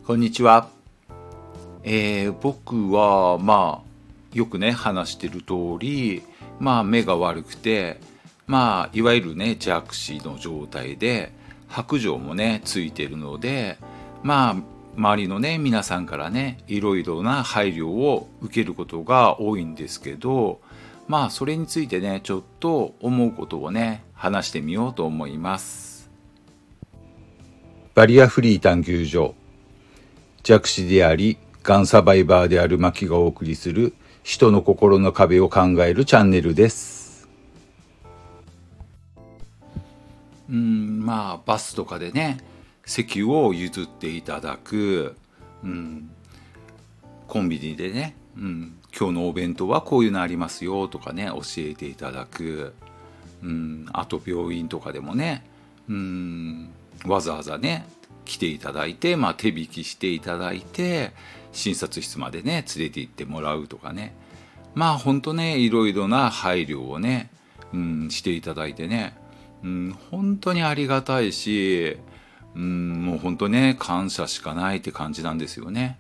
こんにちは。僕はよくね話してる通り、目が悪くて、いわゆるね弱視の状態で白状もねついてるので、周りのね皆さんからねいろいろな配慮を受けることが多いんですけど、それについてねちょっと思うことをね話してみようと思います。バリアフリー探求所、弱視でありがんサバイバーであるマキがお送りする人の心の壁を考えるチャンネルです。バスとかでね席を譲っていただく、コンビニでね、今日のお弁当はこういうのありますよとかね教えていただく、あと病院とかでもね、わざわざね来ていただいて、手引きしていただいて診察室までね連れて行ってもらうとかね、本当ねいろいろな配慮をね、していただいてね、本当にありがたいし、もう本当ね感謝しかないって感じなんですよね。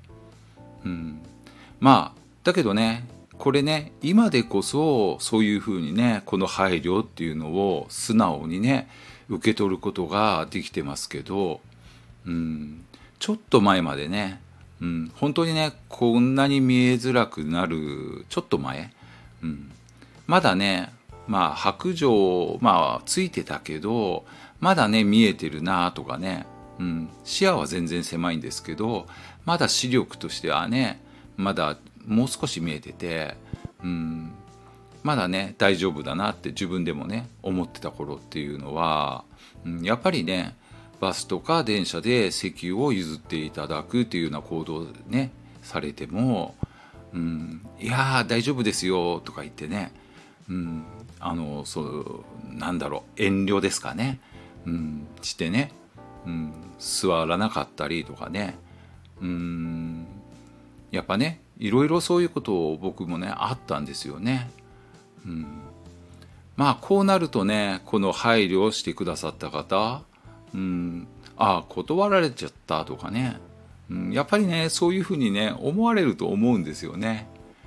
だけどねこれね今でこそそういうふうにねこの配慮っていうのを素直にね受け取ることができてますけど、ちょっと前までね、本当にねこんなに見えづらくなるちょっと前、まだね白状ついてたけどまだね見えてるなとかね、視野は全然狭いんですけどまだ視力としてはねまだもう少し見えてて、まだね大丈夫だなって自分でもね思ってた頃っていうのは、やっぱりねバスとか電車で席を譲っていただくっていうような行動をねされても、いやー大丈夫ですよとか言ってね、そう遠慮ですかね、してね、座らなかったりとかね、やっぱねいろいろそういうことを僕もねあったんですよね。こうなるとねこの配慮をしてくださった方、断られちゃったとかね、やっぱりねそういうふうにね思われると思うんですよね。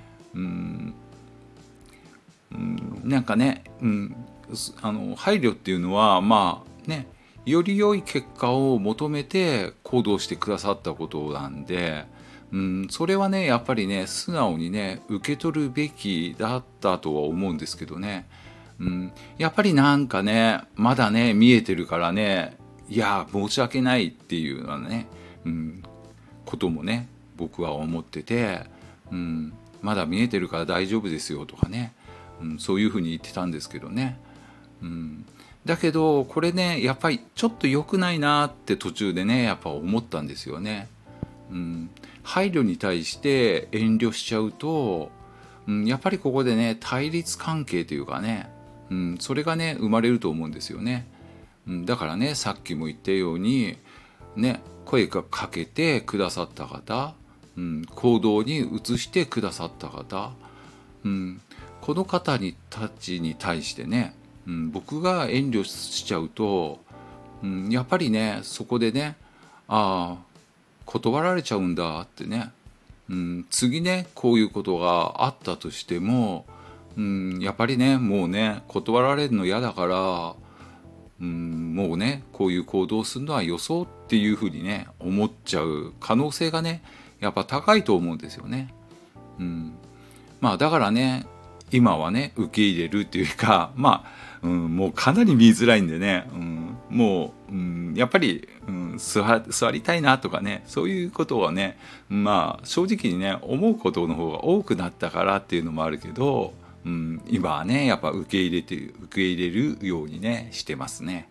なんかね、配慮っていうのはより良い結果を求めて行動してくださったことなんで、それはねやっぱりね素直にね受け取るべきだったとは思うんですけどね、やっぱりなんかねまだね見えてるからねいや申し訳ないっていうようなね、こともね僕は思ってて、まだ見えてるから大丈夫ですよとかね、そういうふうに言ってたんですけどね、だけどこれねやっぱりちょっと良くないなって途中でねやっぱ思ったんですよね。配慮に対して遠慮しちゃうと、やっぱりここでね対立関係というかね、それがね生まれると思うんですよね。だからねさっきも言ったようにね声がかけてくださった方、行動に移してくださった方、この方たちに対してね、僕が遠慮しちゃうと、やっぱりねそこでね断られちゃうんだってね、次ねこういうことがあったとしても、やっぱりねもうね断られるの嫌だから、もうねこういう行動をするのはよそうっていうふうにね思っちゃう可能性がねやっぱ高いと思うんですよね。だからね今はね受け入れるっていうかもうかなり見づらいんでね、もう、やっぱり、座りたいなとかねそういうことはね正直にね思うことの方が多くなったからっていうのもあるけど、今はねやっぱ受け入れるようにねしてますね。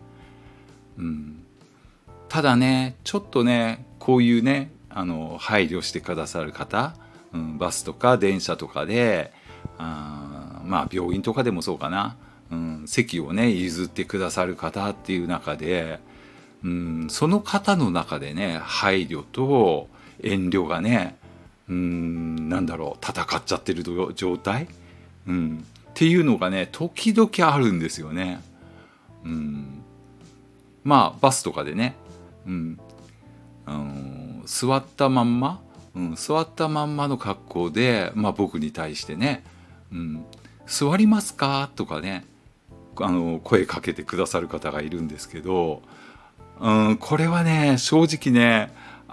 ただねちょっとねこういうね配慮してくださる方、バスとか電車とかで病院とかでもそうかな、席をね譲ってくださる方っていう中で、その方の中でね配慮と遠慮がね戦っちゃってる状態、っていうのがね時々あるんですよね。バスとかでね、 座ったまんま、座ったまんまの格好で、僕に対してね、座りますかとかね、声かけてくださる方がいるんですけど、これはね、正直ね、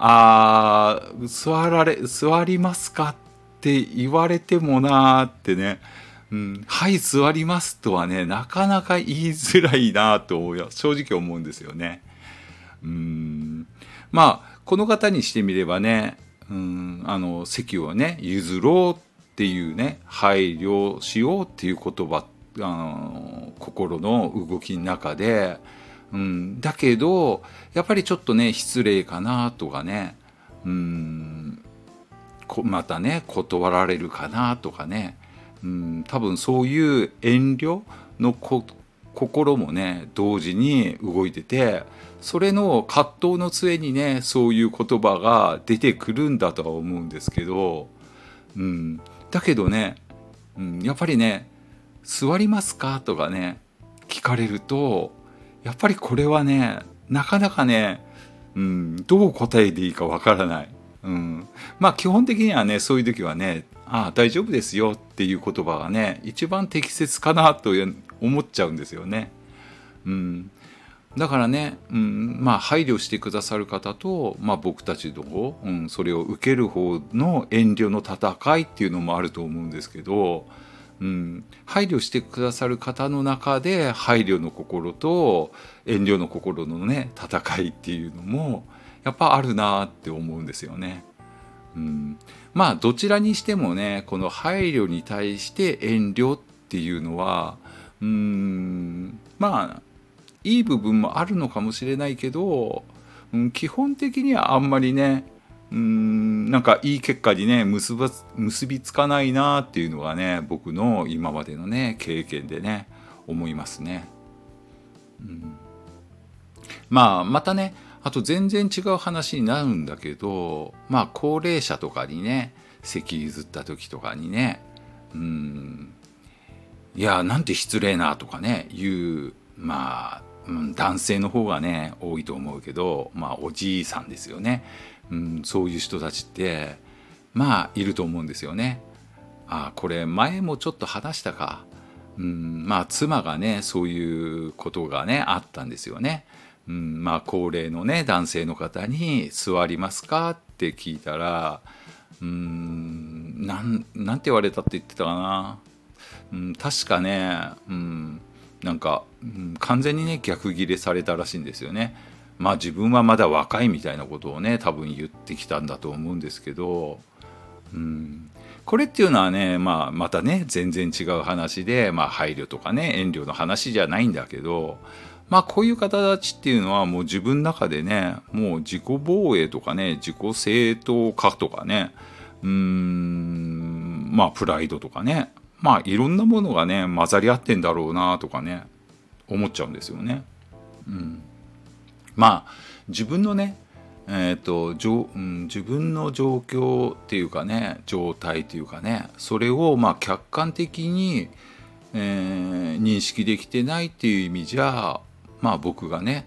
座りますかって言われてもなーってね、はい、座りますとはね、なかなか言いづらいなと正直思うんですよね。この方にしてみればね、席をね、譲ろうっていうね、配慮しようっていう言葉、心の動きの中で、だけどやっぱりちょっとね失礼かなとかね、またね断られるかなとかね、多分そういう遠慮の心もね同時に動いてて、それの葛藤の末にねそういう言葉が出てくるんだとは思うんですけど、だけどね、やっぱりね座りますかとかね聞かれると、やっぱりこれはねなかなかね、どう答えていいかわからない。基本的にはねそういう時はね、大丈夫ですよっていう言葉がね一番適切かなと思っちゃうんですよね。だからね、配慮してくださる方と、僕たちの方、それを受ける方の遠慮の戦いっていうのもあると思うんですけど、配慮してくださる方の中で配慮の心と遠慮の心のね戦いっていうのもやっぱあるなって思うんですよね。どちらにしてもねこの配慮に対して遠慮っていうのはいい部分もあるのかもしれないけど、基本的にはあんまりねなんかいい結果にね結びつかないなっていうのがね僕の今までのね経験でね思いますね。またねあと全然違う話になるんだけど、高齢者とかにね席譲った時とかにね、いやなんて失礼なとかね言う男性の方がね多いと思うけど、おじいさんですよね。そういう人たちっていると思うんですよね。これ前もちょっと話したか。妻がねそういうことがねあったんですよね。高齢のね男性の方に座りますかって聞いたら、なんて言われたって言ってたかな。確かね、なんか、完全にね逆ギレされたらしいんですよね。自分はまだ若いみたいなことをね多分言ってきたんだと思うんですけど、これっていうのはね、またね全然違う話で、配慮とかね遠慮の話じゃないんだけど、こういう方たちっていうのはもう自分の中でねもう自己防衛とかね自己正当化とかねプライドとかねいろんなものがね混ざり合ってんだろうなとかね思っちゃうんですよね。自分のね自分の状況っていうかね状態っていうかねそれを客観的に、認識できてないっていう意味じゃ僕がね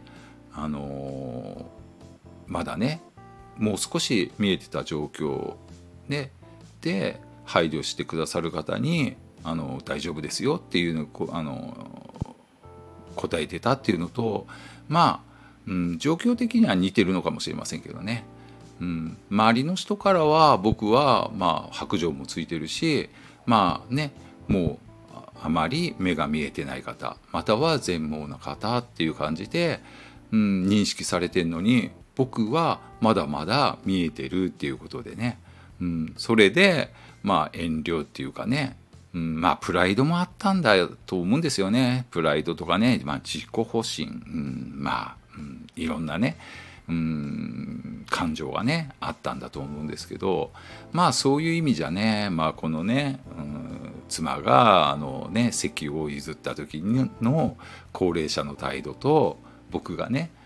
まだねもう少し見えてた状況で配慮してくださる方に大丈夫ですよっていうのを答えてたっていうのと状況的には似てるのかもしれませんけどね、周りの人からは僕は白状もついてるしもうあまり目が見えてない方または全盲な方っていう感じで、認識されてるのに僕はまだまだ見えてるっていうことでね、それで遠慮っていうかね、プライドもあったんだと思うんですよね。プライドとかね、自己保身、いろんなね、感情がねあったんだと思うんですけど、そういう意味じゃね、このね、妻が席を譲った時の高齢者の態度と僕がね、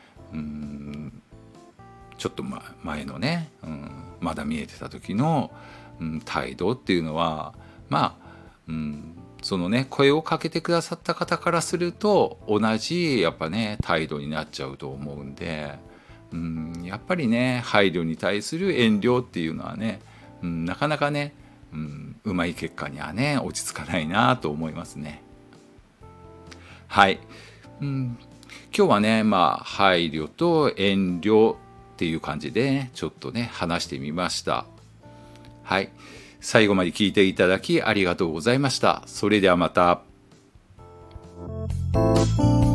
ちょっと前のね、まだ見えてた時の、態度っていうのはそのね声をかけてくださった方からすると同じやっぱね態度になっちゃうと思うんで、 やっぱりね配慮に対する遠慮っていうのはね、なかなかね、うまい結果にはね落ち着かないなと思いますね。はい、今日はね配慮と遠慮っていう感じで、ね、ちょっとね話してみました。はい、最後まで聞いていただきありがとうございました。それではまた。